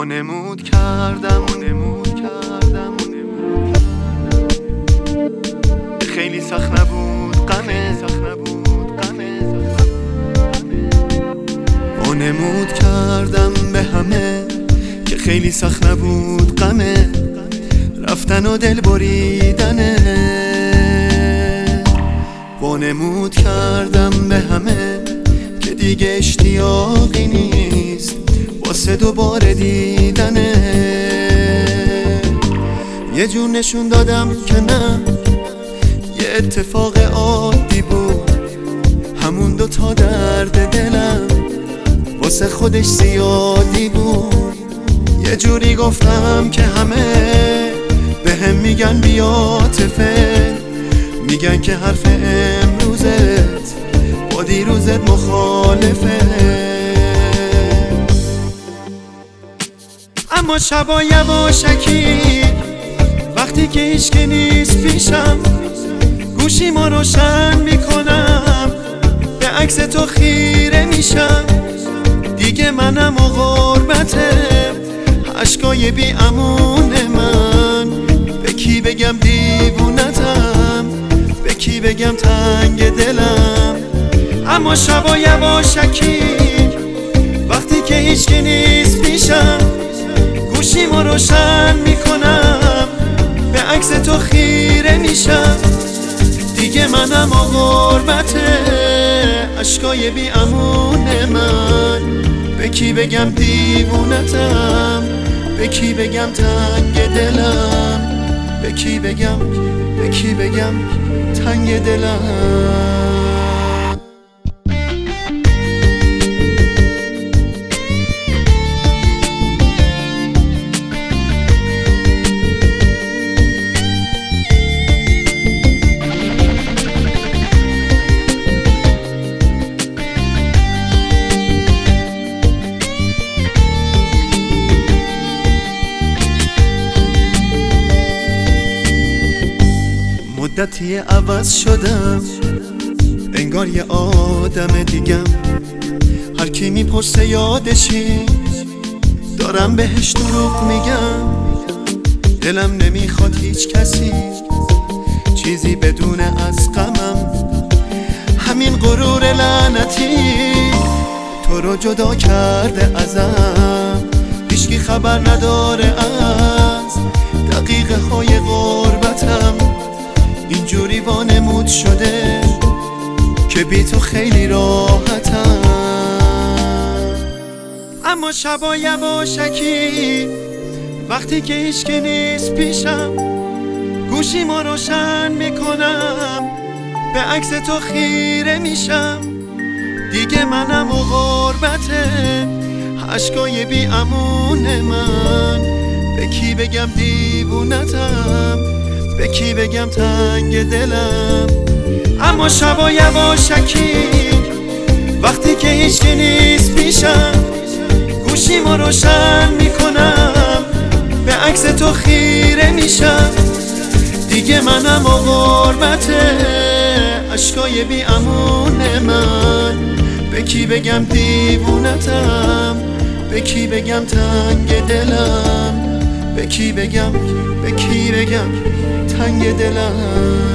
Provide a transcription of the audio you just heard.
وانمود کردم خیلی سخت نبود غمه وانمود کردم به همه که خیلی سخت نبود غمه رفتن و دل بریدنه. وانمود کردم به همه که دیگه اشتیاقی نیست واسه دوباره دیدنه. یه جور نشون دادم که نه، یه اتفاق عادی بود، همون دوتا درد دلم واسه خودش زیادی بود. یه جوری گفتم که همه به هم میگن بی‌عاطفه، میگن که حرف امروزت با دیروزت مخالفه. اما شبا یواشکی وقتی که هیچکی نیست پیشم، گوشیمو روشن میکنم به عکس تو خیره میشم. دیگه منم و غربته، عشقای بی امون من، به کی بگم دیوونتم، به کی بگم تنگ دلم. اما شبا یواشکی وقتی که هیچکی نیست پیشم، گوشیمو روشن میکنم به عکس تو خیره میشم. دیگه منم و غربته، عشقای بی امون من، به کی بگم دیوونتم، به کی بگم تنگ دلم، به کی بگم تنگ دلم. مدتی عوض شدم، انگار یه آدم دیگم. هر کی میپرسه یادشی، دارم بهش دروغ میگم. دلم نمیخواد هیچ کسی چیزی بدونه از غمم. همین غرور لعنتی تو رو جدا کرده ازم. هیچکی خبر نداره از دقیقه های غربتم. اینجوری وانمود شده که بی تو خیلی راحتم. اما شبا یواشکی وقتی که هیچکی نیست پیشم، گوشیمو روشن میکنم به عکس تو خیره میشم. دیگه منم و غربته، عشقای بی امون من، به کی بگم دیوونتم، به کی بگم تنگ دلم. اما شبا یواشکی وقتی که هیچکی نیست پیشم، گوشیمو روشن میکنم به عکس تو خیره میشم. دیگه منم و غربته، عشقای بی امون من، به کی بگم دیوونتم، به کی بگم تنگ دلم، به کی بگم تنگ دلم.